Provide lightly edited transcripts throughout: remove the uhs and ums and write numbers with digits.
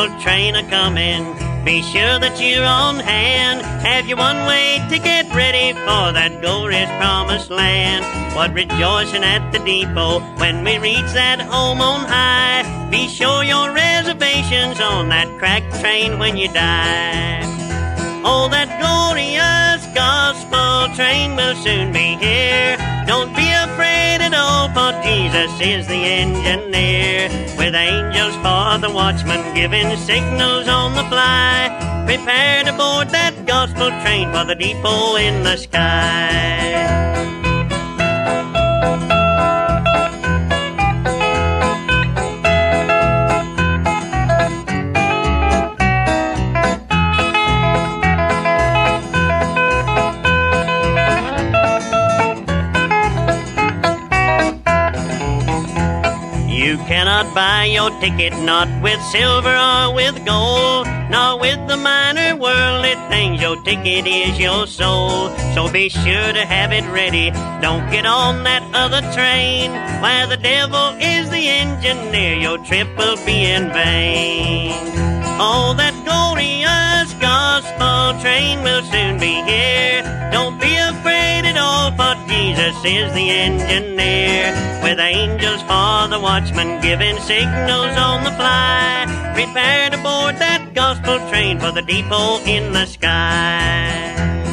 gospel train a-comin'. Be sure that you're on hand. Have your one-way ticket ready for that glorious promised land. What rejoicing at the depot when we reach that home on high. Be sure your reservations on that cracked train when you die. Oh, that glorious gospel train will soon be here. Don't be afraid at all, for Jesus is the engineer. With angels for the watchman giving signals on the fly. Prepare to board that gospel train for the depot in the sky. You cannot buy your ticket, not with silver or with gold, nor with the minor worldly things. Your ticket is your soul. So be sure to have it ready. Don't get on that other train where the devil is the engineer. Your trip will be in vain. Oh, that glorious gospel train will soon be here. Don't be afraid at all, for Jesus is the engineer. With angels for the watchman giving signals on the fly. Prepare to board that gospel train for the depot in the sky.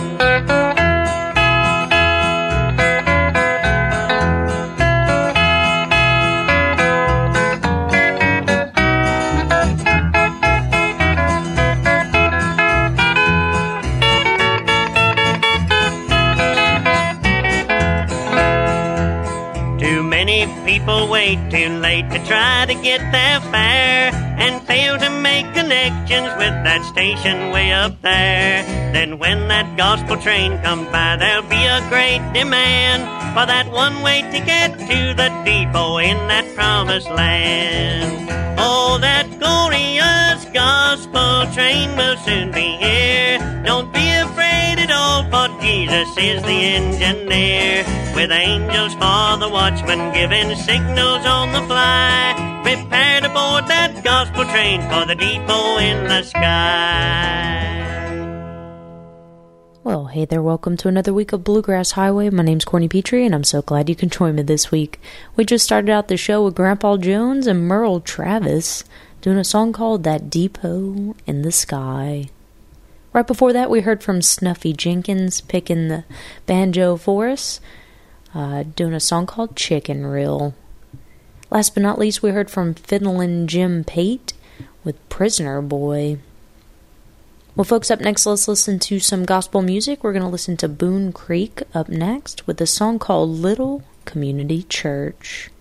People wait too late to try to get their fare and fail to make connections with that station way up there. Then when that gospel train comes by, there'll be a great demand for that one-way ticket to the depot in that promised land. Oh, that glorious gospel train will soon be here. Don't be afraid at all, for Jesus is the engineer. With angels for the watchman giving signals on the fly. Prepare to board that gospel train for the depot in the sky. Well, hey there, welcome to another week of Bluegrass Highway. My name's Courtney Petrie, and I'm so glad you can join me this week. We just started out the show with Grandpa Jones and Merle Travis doing a song called That Depot in the Sky. Right before that, we heard from Snuffy Jenkins picking the banjo for us, doing a song called Chicken Reel. Last but not least, we heard from Fiddlin' Jim Pate with Prisoner Boy. Well, folks, up next, let's listen to some gospel music. We're going to listen to Boone Creek up next with a song called Little Community Church.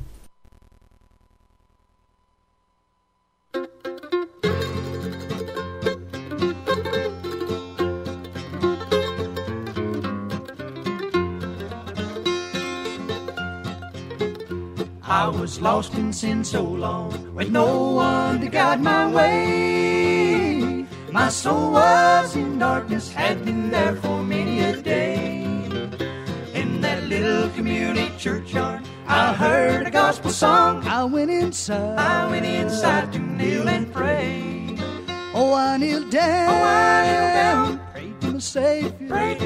I was lost in sin so long, with no one to guide my way. My soul was in darkness, had been there for many a day. In that little community churchyard, I heard a gospel song. I went inside to kneel and pray. Oh, I kneeled down, prayed to my Savior,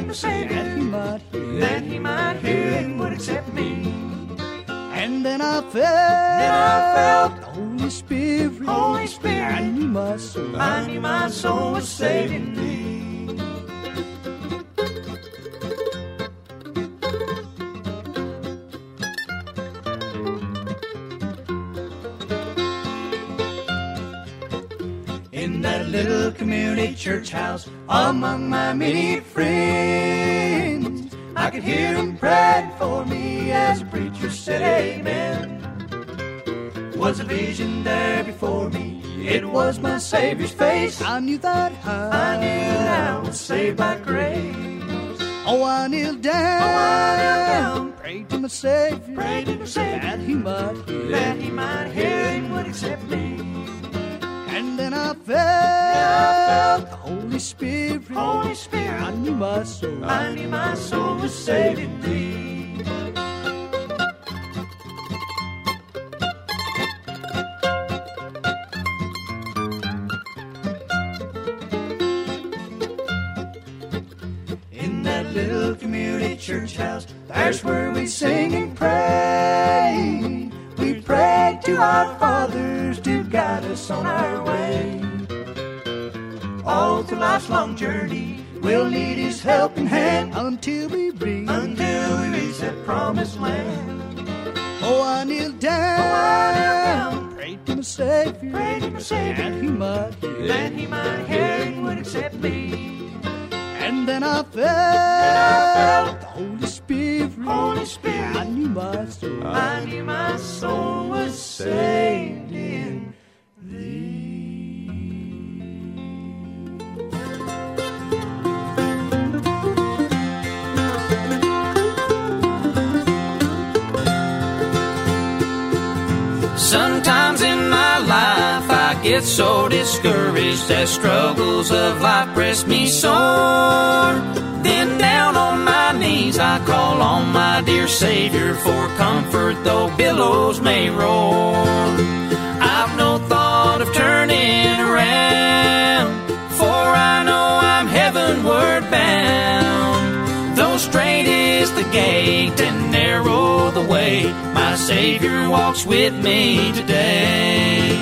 that he might hear and would accept me. And then I felt the Holy Spirit. I knew my soul was saved indeed. In that little community church house, among my many friends, I could hear them praying for me as the preacher said amen. Was a vision there before me, it was my Savior's face. I knew that I was saved by grace. Oh, I kneeled down, prayed to my Savior, that he might hear and would accept me. And then I felt the Holy Spirit. I knew my soul was saved indeed. church house. There's where we sing and pray. We pray to our fathers to guide us on our way. All through life's long journey, we'll need His helping hand until we reach that promised land. Oh, I kneel down, pray to my Savior, and He might hear and would accept me. And then I felt the Holy Spirit. I knew my soul was saved in Thee. Sometimes in my life I get so discouraged as struggles of life press me sore. Then down on my knees I call on my dear Savior for comfort though billows may roar. I've no thought of turning around, for I know I'm heavenward bound. Though straight is the gate and narrow the way, my Savior walks with me today.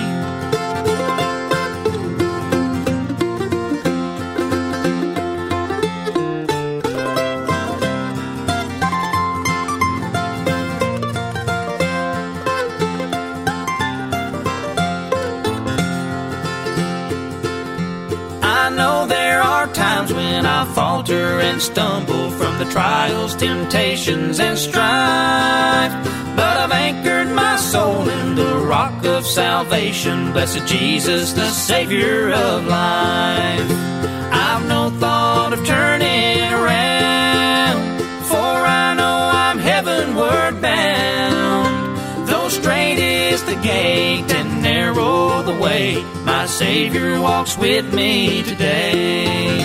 I know there are times when I falter and stumble from the trials, temptations, and strife, but I've anchored my soul in the rock of salvation, blessed Jesus, the Savior of life. I've no thought of turning around, for I know I'm heavenward bound. Though straight is the gate and narrow the way, my Savior walks with me today.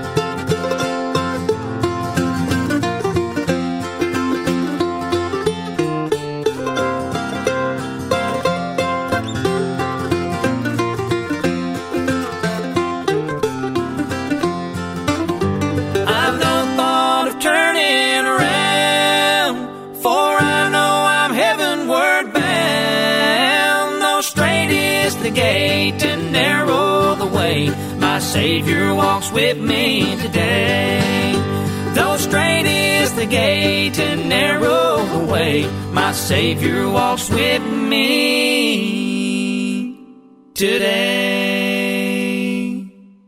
Gate and narrow the way, my Savior walks with me today. Though straight is the gate and narrow the way, my Savior walks with me today.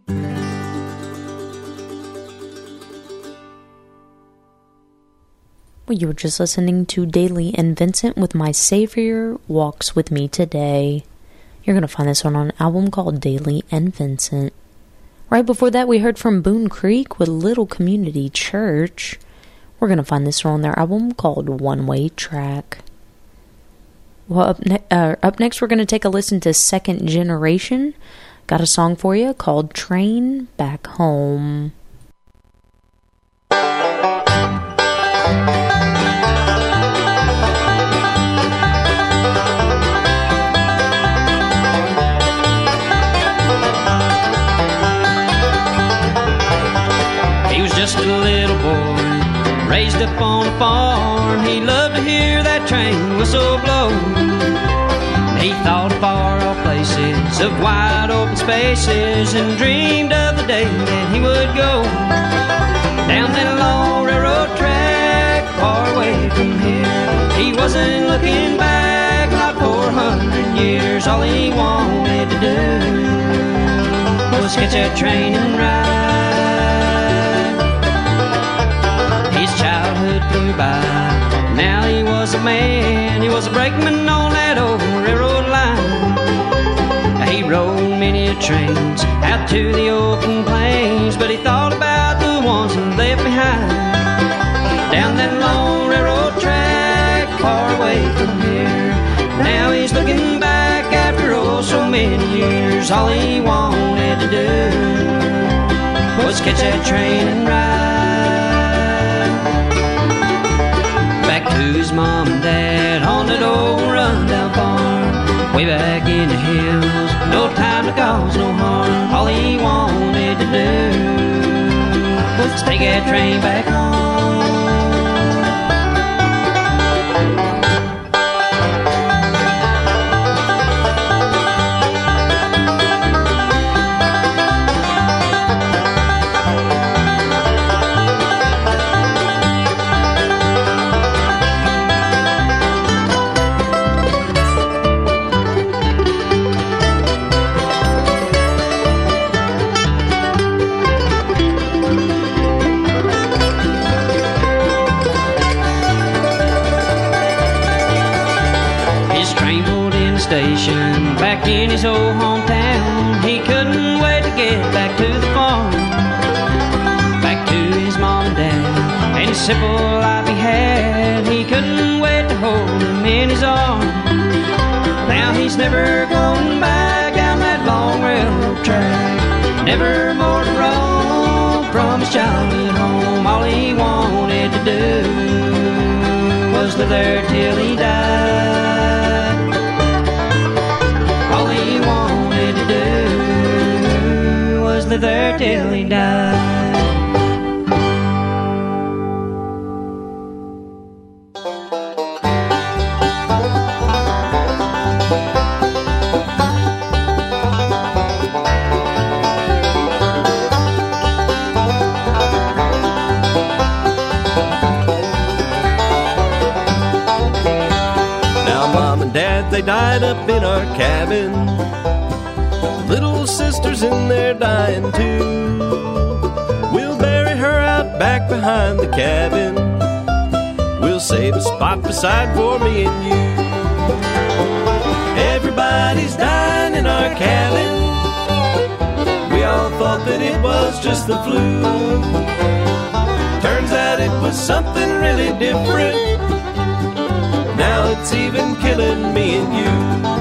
Well, you were just listening to Dailey and Vincent with My Savior Walks With Me Today. You're going to find this one on an album called Dailey and Vincent. Right before that, we heard from Boone Creek with Little Community Church. We're going to find this one on their album called One Way Track. Well, up next, we're going to take a listen to Second Generation. Got a song for you called Train Back Home. Just a little boy, raised up on a farm. He loved to hear that train whistle blow. He thought of far-off places, of wide open spaces, and dreamed of the day that he would go down that long railroad track, far away from here. He wasn't looking back, not for 100 years. All he wanted to do was catch that train and ride. Childhood flew by. Now he was a man. He was a brakeman on that old railroad line. He rode many trains out to the open plains, but he thought about the ones he left behind down that long railroad track, far away from here. Now he's looking back after oh so many years. All he wanted to do was catch that train and ride back to his mom and dad on that old rundown farm, way back in the hills. No time to cause no harm. All he wanted to do was take that train back home. back in his old hometown. He couldn't wait to get back to the farm, back to his mom and dad, and the simple life he had. He couldn't wait to hold him in his arms. Now he's never going back down that long railroad track, never more to roam from his childhood home. All he wanted to do was live there till he died. All he wanted to do was live there till he died. They died up in our cabin. Little sister's in there dying too. We'll bury her out back behind the cabin. We'll save a spot beside for me and you. Everybody's dying in our cabin. We all thought that it was just the flu. Turns out it was something really different. Now it's even killing me and you.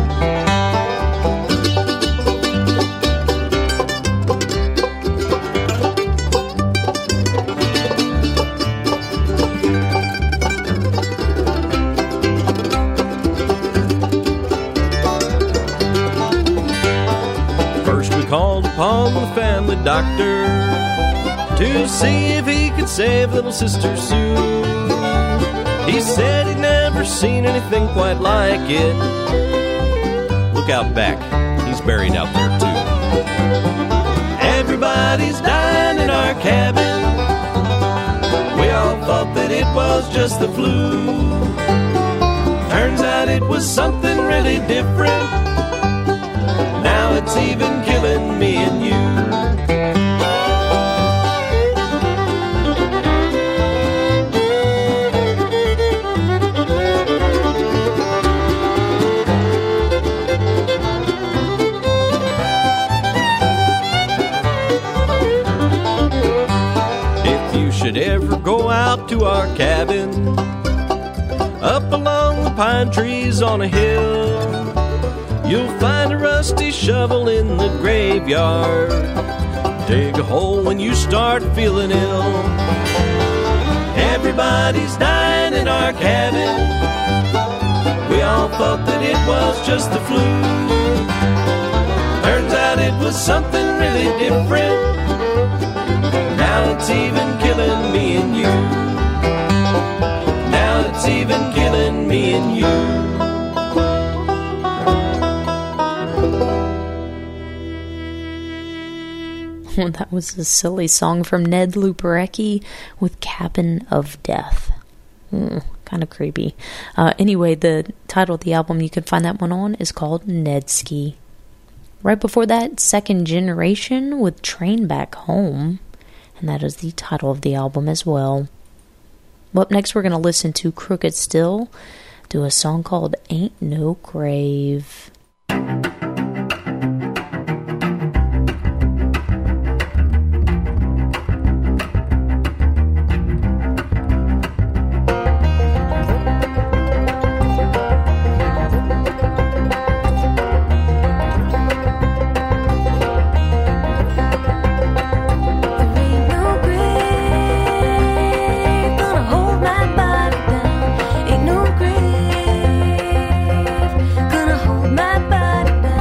First we called upon the family doctor to see if he could save little sister Sue. He said he'd never seen anything quite like it. Look out back, he's buried out there too. Everybody's dying in our cabin. We all thought that it was just the flu. Turns out it was something really different. Now it's even killing me and you. Should ever go out to our cabin up along the pine trees on a hill, you'll find a rusty shovel in the graveyard. Dig a hole when you start feeling ill. Everybody's dying in our cabin. We all thought that it was just the flu. Turns out it was something really different. Now it's even killing me and you. Now it's even killing me and you. Well, that was a silly song from Ned Luperecki with Cabin of Death. Kind of creepy. Anyway, the title of the album you can find that one on is called Nedski. Right before that, Second Generation with Train Back Home. And that is the title of the album as well. Well, up next we're going to listen to Crooked Still do a song called Ain't No Grave. Ain't no grave gonna hold my body down.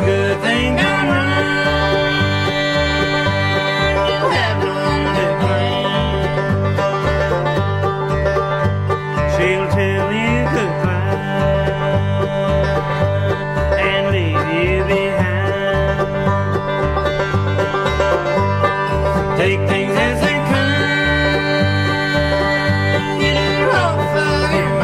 good thing gone wrong, you have no one to blame. She'll tell you goodbye and leave you behind. Take things as they come, get it off of your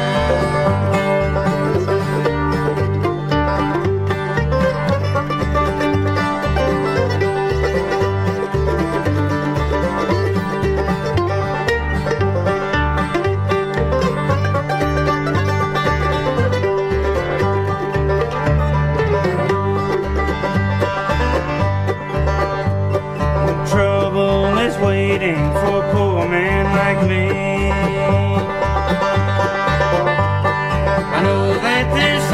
waiting for a poor man like me. I know that there's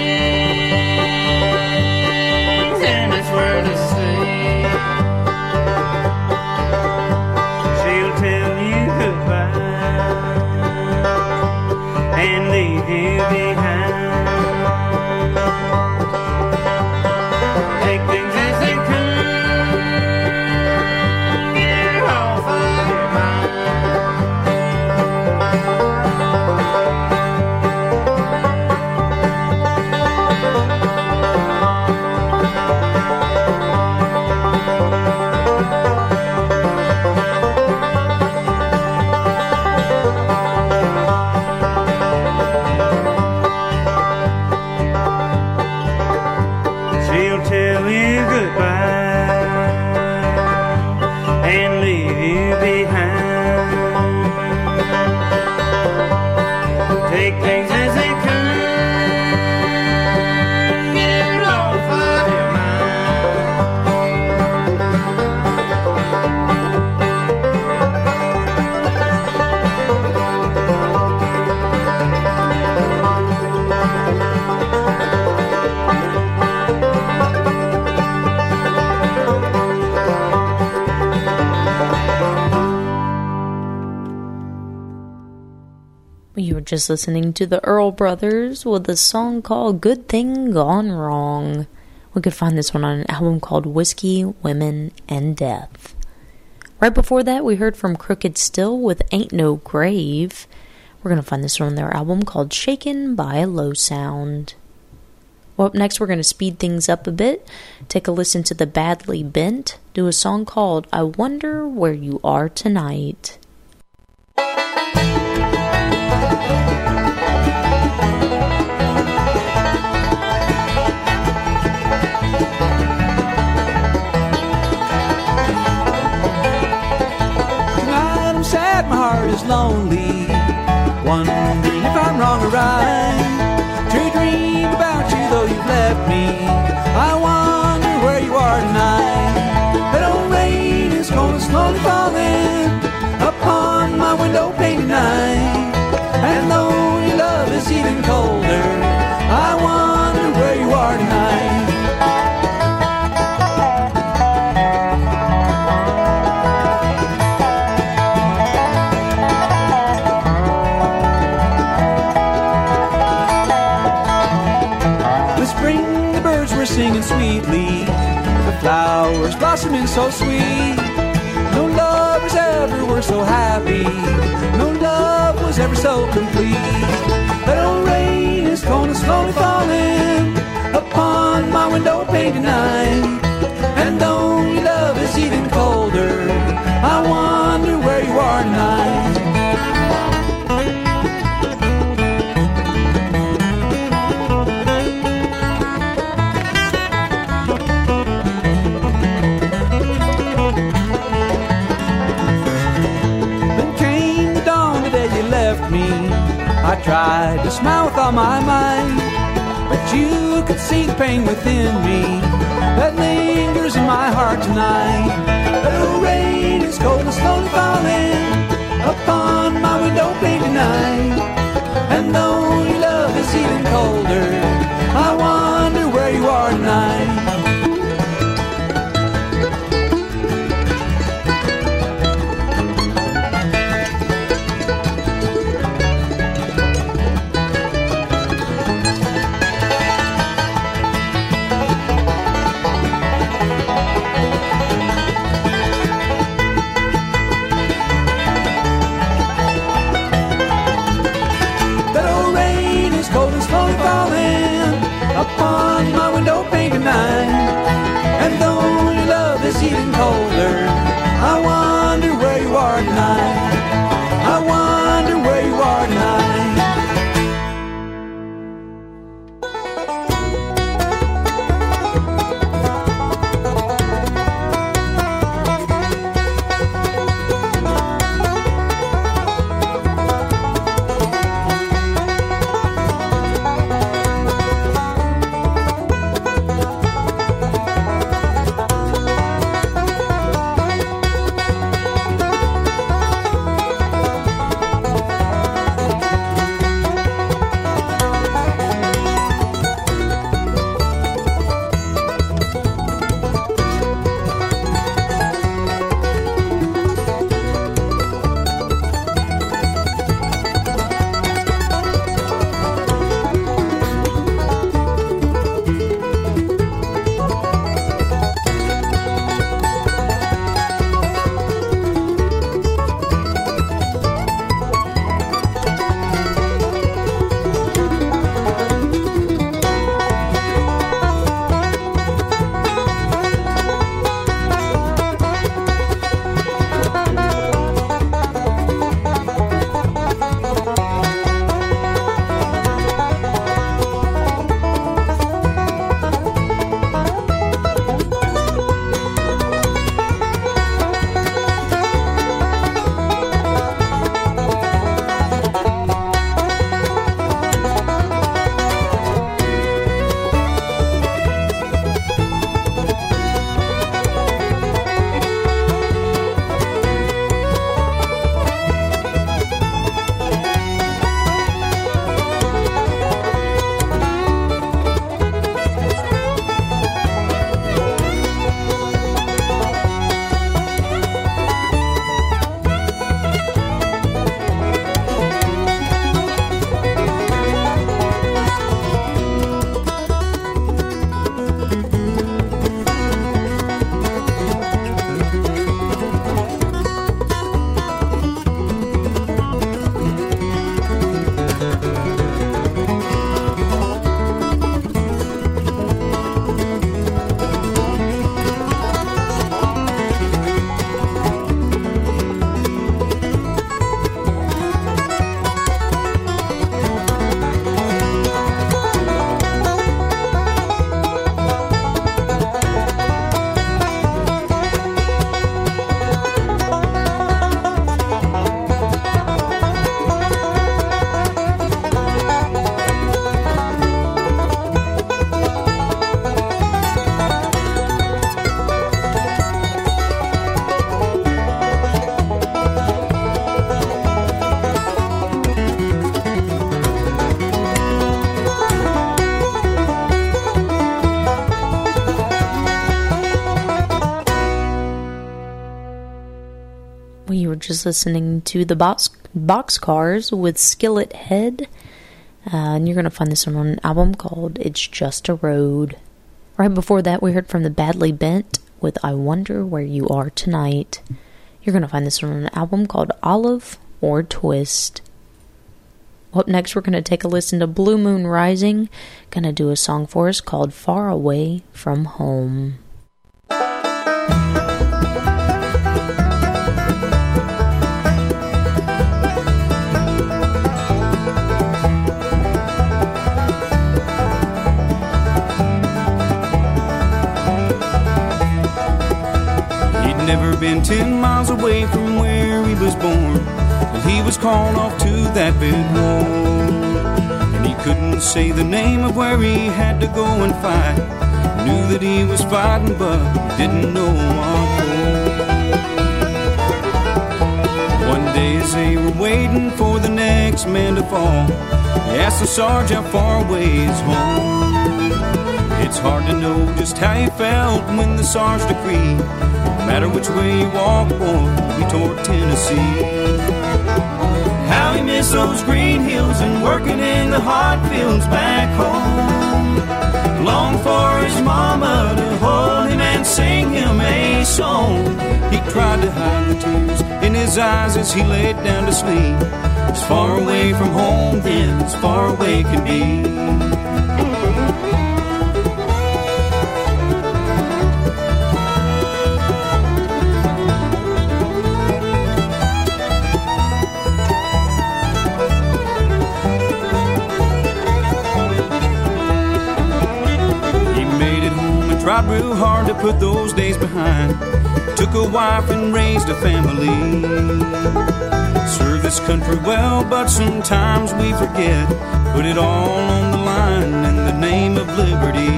things in this world to see. She'll tell you goodbye and leave you behind. Take things as they come. She'll tell you goodbye and leave you behind. Take things as they come, get it off of your You were just listening to the Earl Brothers with a song called Good Thing Gone Wrong. We could find this one on an album called Whiskey, Women, and Death. Right before that, we heard from Crooked Still with Ain't No Grave. We're going to find this one on their album called Shaken by a Low Sound. Well, up next, we're going to speed things up a bit. Take a listen to the Badly Bent do a song called I Wonder Where You Are Tonight. My heart is lonely, wondering if I'm wrong or right to dream about you though you've left me. I wonder where you are tonight. That old rain is cold and slowly falling upon my window pane tonight. And though your love is even colder, I wonder where you are tonight. Singing sweetly, the flowers blossoming so sweet. No lovers ever were so happy, no love was ever so complete. That old rain is cold and slowly falling upon my window pane tonight. And though your love is even colder, I wonder where you are tonight. I tried to smile with all my might, but you could see the pain within me that lingers in my heart tonight. The rain is cold and slowly falling upon my window pane tonight. And though your love is even colder, I wonder where you are tonight. 9. And though your love is even colder, I wonder where you are tonight. I wonder where you are tonight. We were just listening to the Boxcars with Skillet Head. And you're going to find this on an album called It's Just a Road. Right before that, we heard from the Badly Bent with I Wonder Where You Are Tonight. You're going to find this on an album called Olive or Twist. Up next, we're going to take a listen to Blue Moon Rising. Going to do a song for us called Far Away from Home. Never been 10 miles away from where he was born, till he was called off to that big war. And he couldn't say the name of where he had to go and fight. Knew that he was fighting, but didn't know what for. One day as they were waiting for the next man to fall, he asked the sergeant how far away is home. It's hard to know just how he felt when the sergeant decreed, no matter which way you walk, boy, we toward Tennessee. How he missed those green hills and working in the hot fields back home. Long for his mama to hold him and sing him a song. He tried to hide the tears in his eyes as he laid down to sleep. As far away from home then as far away can be. tried real hard to put those days behind. Took a wife and raised a family. Served this country well, but sometimes we forget. Put it all on the line in the name of liberty.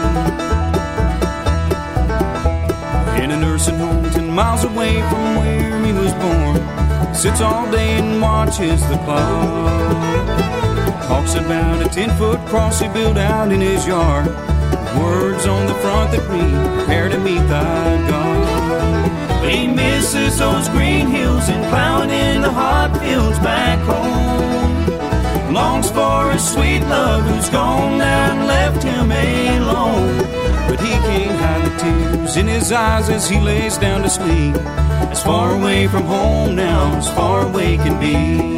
In a nursing home 10 miles away from where he was born, sits all day and watches the clock. Talks about a 10-foot cross he built out in his yard, with words on the front that read, prepare to meet thy God. But he misses those green hills and plowing in the hot fields back home. Longs for his sweet love who's gone now and left him alone. But he can't hide the tears in his eyes as he lays down to sleep. As far away from home now as far away can be.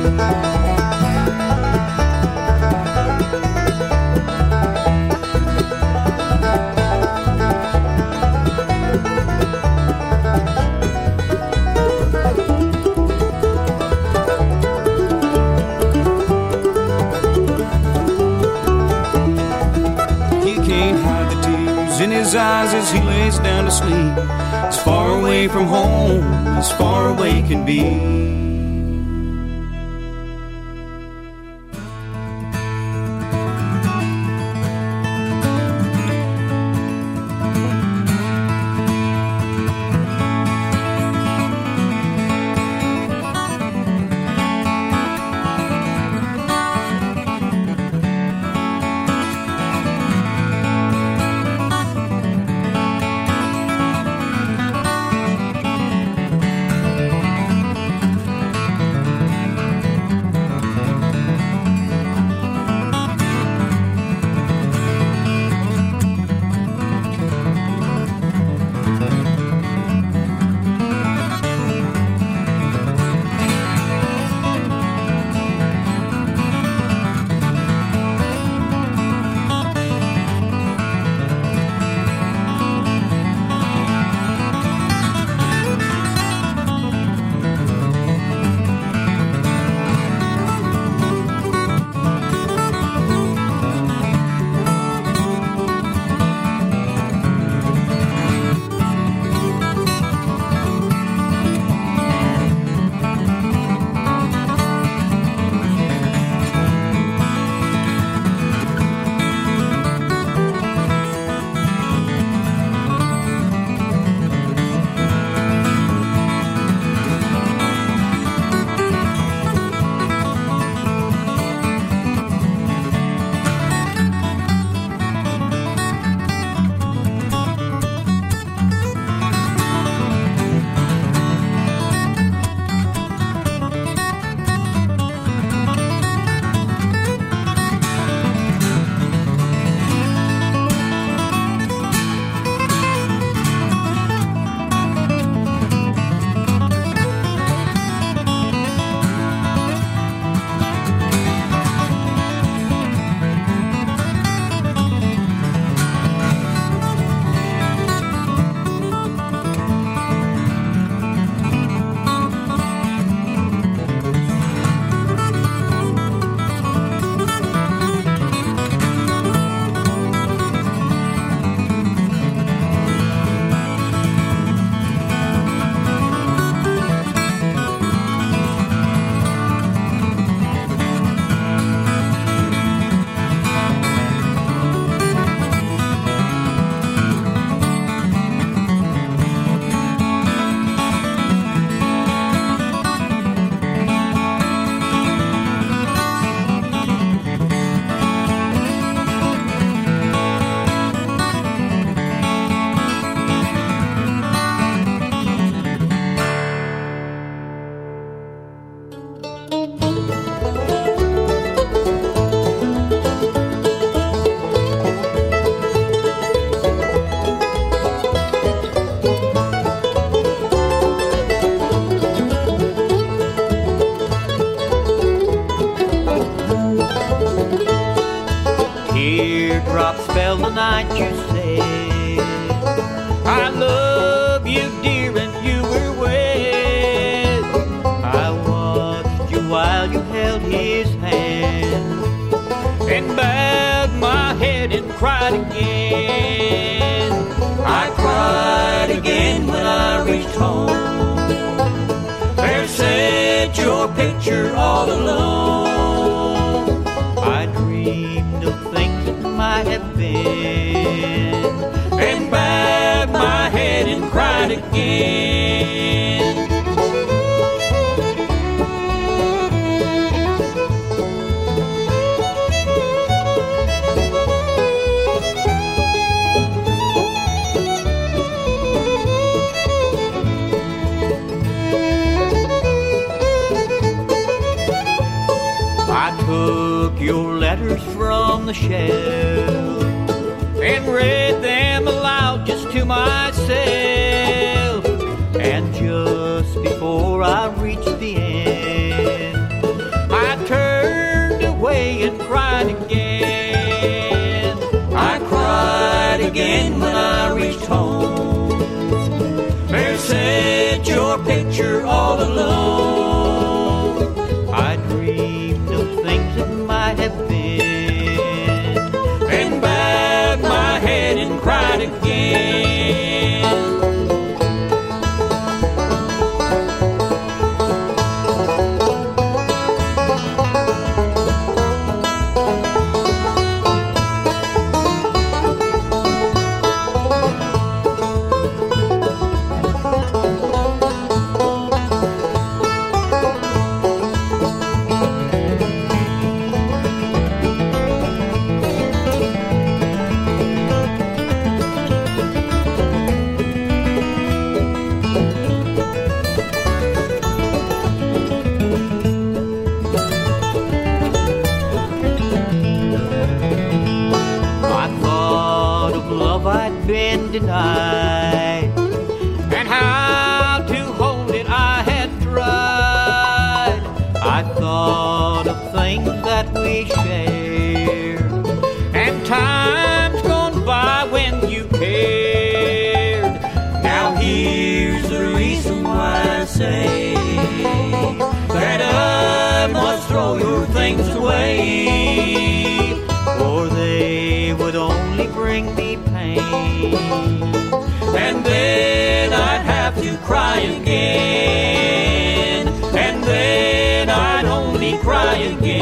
In his eyes as he lays down to sleep, as far away from home as far away can be. Teardrops fell the night you said I love you, dear, and you were wed. I watched you while you held his hand and bowed my head and cried again. all alone. I dreamed of things that might have been, and bowed my head and cried again. Took your letters from the shelf and read them aloud just to myself. And just before I reached the end, I turned away and cried again. I cried again when I reached home. There sat your picture all alone. I dreamed of things that might have been, and bowed my head and cried again. Been denied, and how to hold it I had tried. I thought of things that we shared, and times gone by when you cared. Now here's the reason why I say that I must throw your things away, for they would only bring me pain, and then I'd have to cry again, and then I'd only cry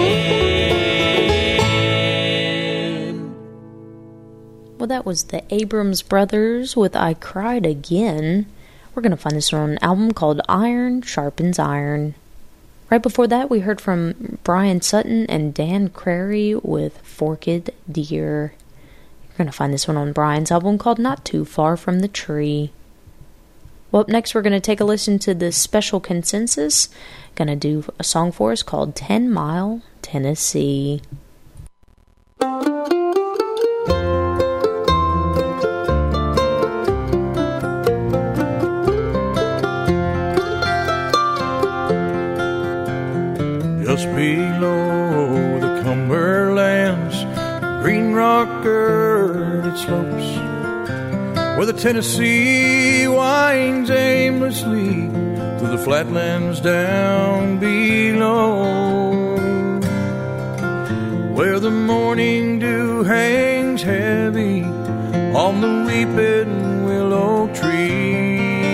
again. Well, that was the Abrams Brothers with I Cried Again. We're going to find this on an album called Iron Sharpens Iron. Right before that, we heard from Brian Sutton and Dan Crary with Forked Deer. You're going to find this one on Brian's album called Not Too Far From the Tree. Well, up next, we're going to take a listen to the Special Consensus. Going to do a song for us called 10 Mile, Tennessee. Just below the Cumberlands, Green Rock girded slopes, where the Tennessee winds aimlessly through the flatlands down below, where the morning dew hangs heavy on the weeping willow tree.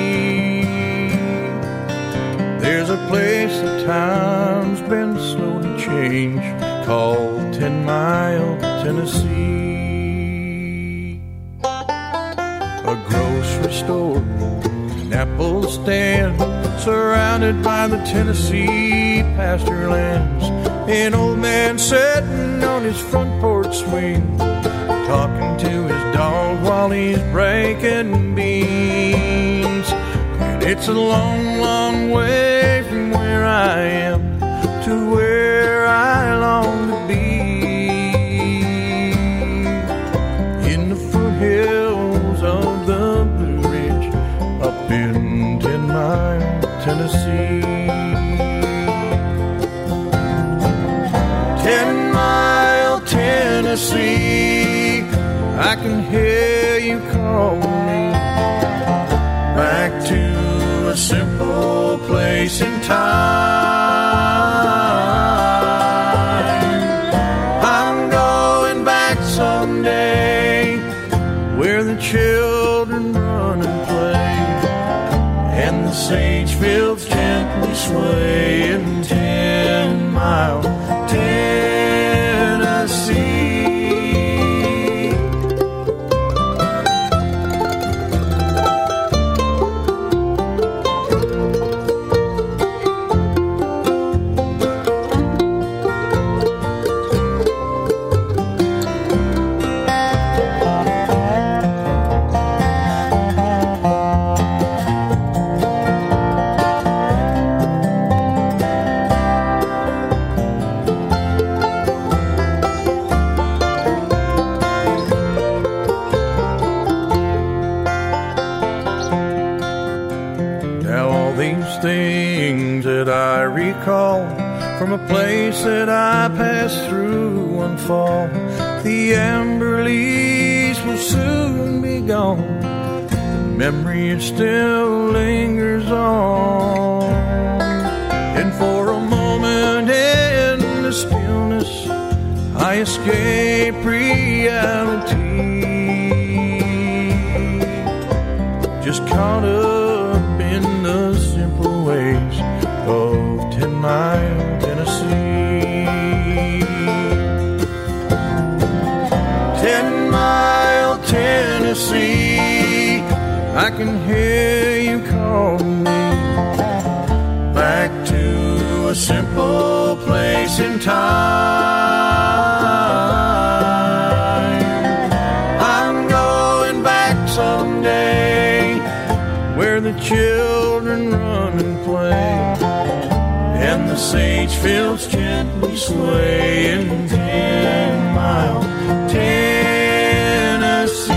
There's a place that time's been slow to change, called 10 Mile, Tennessee. A grocery store, an apple stand, surrounded by the Tennessee pasture lands. An old man sitting on his front porch swing, talking to his dog while he's breaking beans. And it's a long, long way from where I am to where I long to be, in the foothills of the Blue Ridge, up in 10 Mile, Tennessee. 10 Mile, Tennessee, I can hear you call me back to a simple place in time. I'm going back someday, where the children run and play, and the sage fields gently sway in 10 Mile, Tennessee. Things that I recall from a place that I passed through one fall. The amber leaves will soon be gone. The memory still lingers on. And for a moment in the stillness, I escape reality. Just caught up in the simple ways of 10 Mile, Tennessee. 10 Mile, Tennessee, I can hear you calling me back to a simple place in time. I'm going back someday where the children run and play, and the sage fields gently sway in 10 Mile, Tennessee.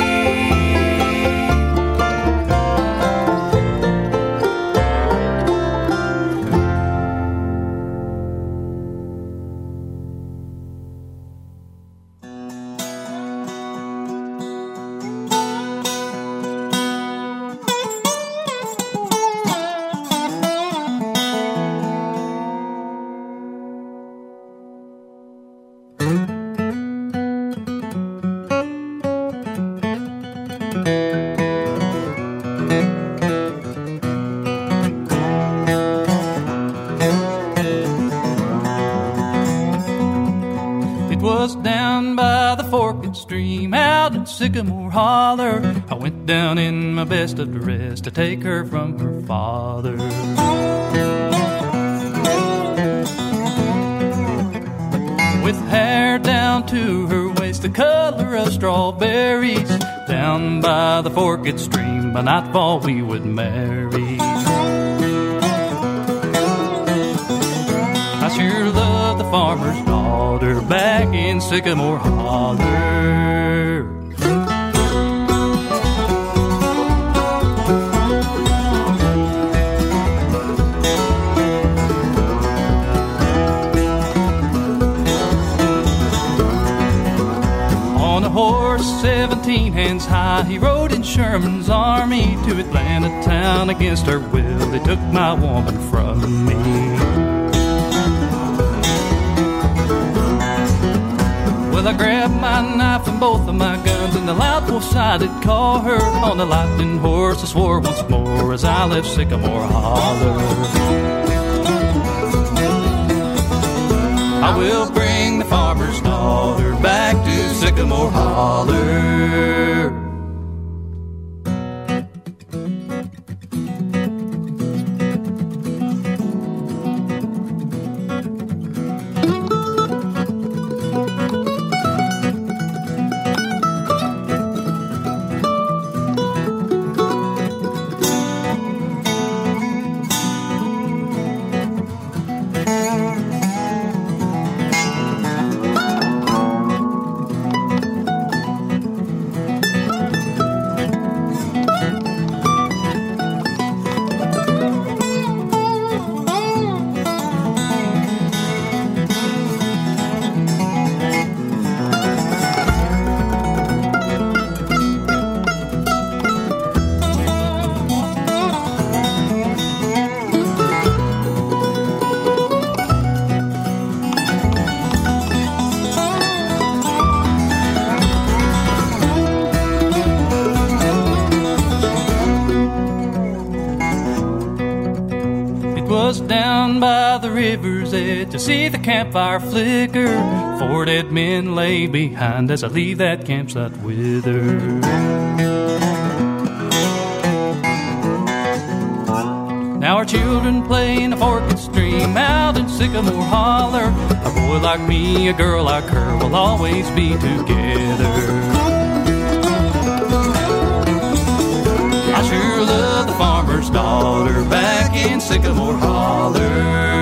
Sycamore Holler, I went down in my best of dress to take her from her father. With hair down to her waist, the color of strawberries, down by the forked stream, by nightfall we would marry. I sure love the farmer's daughter back in Sycamore Holler. On a horse 17 hands high, he rode in Sherman's army to Atlanta town against her will. They took my woman from me. Well, I grabbed my knife and both of my guns in the loud four-sided car. On the lightning horse I swore once more as I left Sycamore Holler. I will bring the farmer's daughter back to Sycamore Holler. by the river's edge to see the campfire flicker. 4 dead men lay behind as I leave that campsite with her. Now our children play in the forked stream out in Sycamore Holler. A boy like me, a girl like her will always be together. I sure love the farmer's daughter back in Sycamore Holler.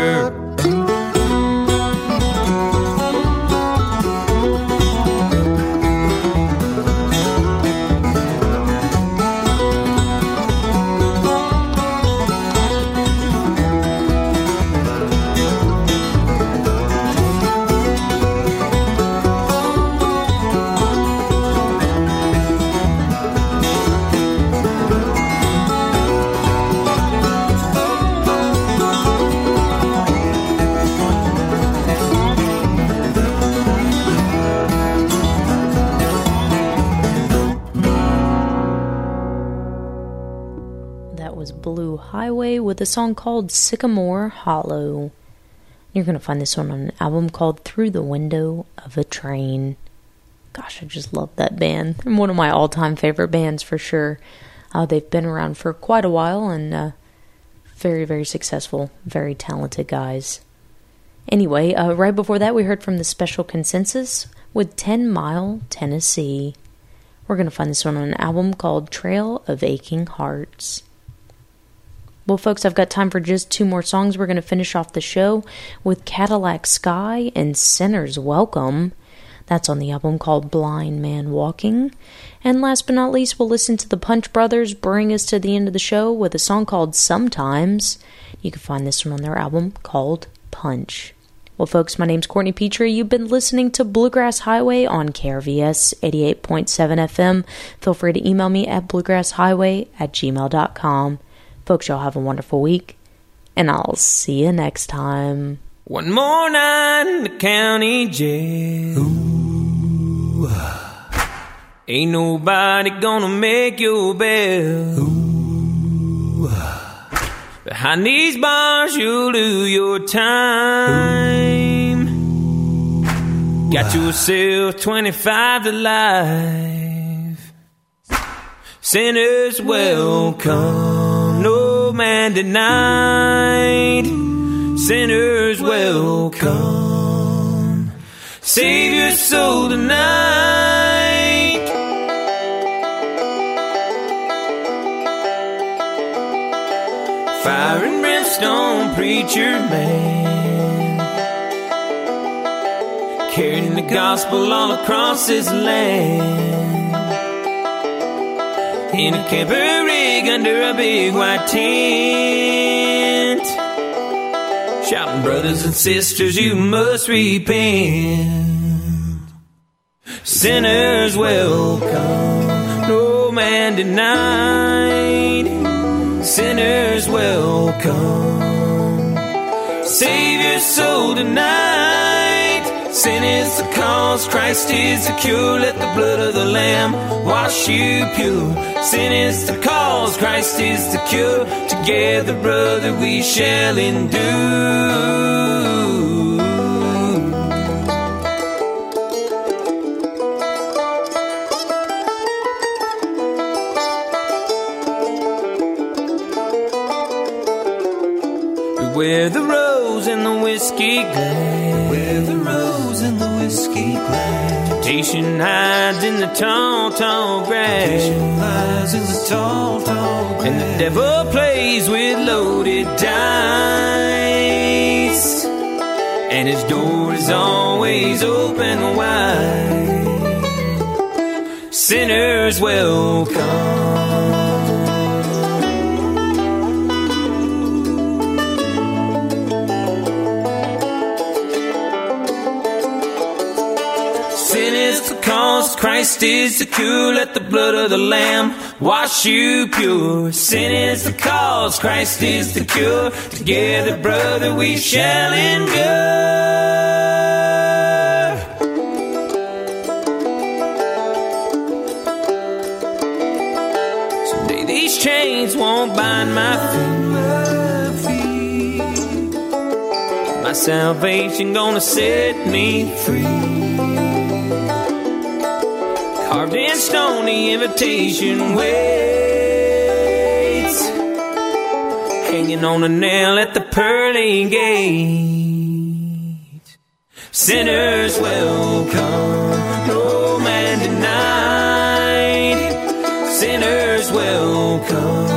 Blue Highway with a song called Sycamore Hollow. You're going to find this one on an album called Through the Window of a Train. Gosh, I just love that band. They're one of my all-time favorite bands for sure. They've been around for quite a while and very, very successful, very talented guys. Anyway, right before that we heard from the Special Consensus with 10 Mile, Tennessee. We're going to find this one on an album called Trail of Aching Hearts. Well, folks, I've got time for just 2 more songs. We're going to finish off the show with Cadillac Sky and Sinner's Welcome. That's on the album called Blind Man Walking. And last but not least, we'll listen to the Punch Brothers bring us to the end of the show with a song called Sometimes. You can find this one on their album called Punch. Well, folks, my name's Courtney Petrie. You've been listening to Bluegrass Highway on KRVS 88.7 FM. Feel free to email me at bluegrasshighway@gmail.com. Folks, y'all have a wonderful week, and I'll see you next time. One more night in the county jail. Ooh. Ain't nobody gonna make your bail. Ooh. Behind these bars you'll do your time. Ooh. Got yourself 25 to life. Sinners welcome, no man denied. Sinners welcome, save your soul tonight. Fire and brimstone preacher man, carrying the gospel all across this land. In a camper rig under a big white tent, shouting, brothers and sisters, you must repent. Sinners welcome, no man denied. Sinners welcome, save your soul tonight. Sin is the cause, Christ is the cure. Let the blood of the Lamb wash you pure. Sin is the cause, Christ is the cure. Together, brother, we shall endure. Beware the rose in the whiskey glass. Beware the rose in the whiskey glass. Temptation hides in the tall, tall grass. Temptation lies in the tall, tall grass. And the devil plays with loaded dice, and his door is always open wide. Sinners welcome. Cause Christ is the cure, let the blood of the Lamb wash you pure. Sin is the cause, Christ is the cure. Together, brother, we shall endure. Someday these chains won't bind my feet. salvation gonna set me free. Carved in stone, the invitation waits, hanging on a nail at the pearly gate. Sinners welcome, no man denied. Sinners welcome.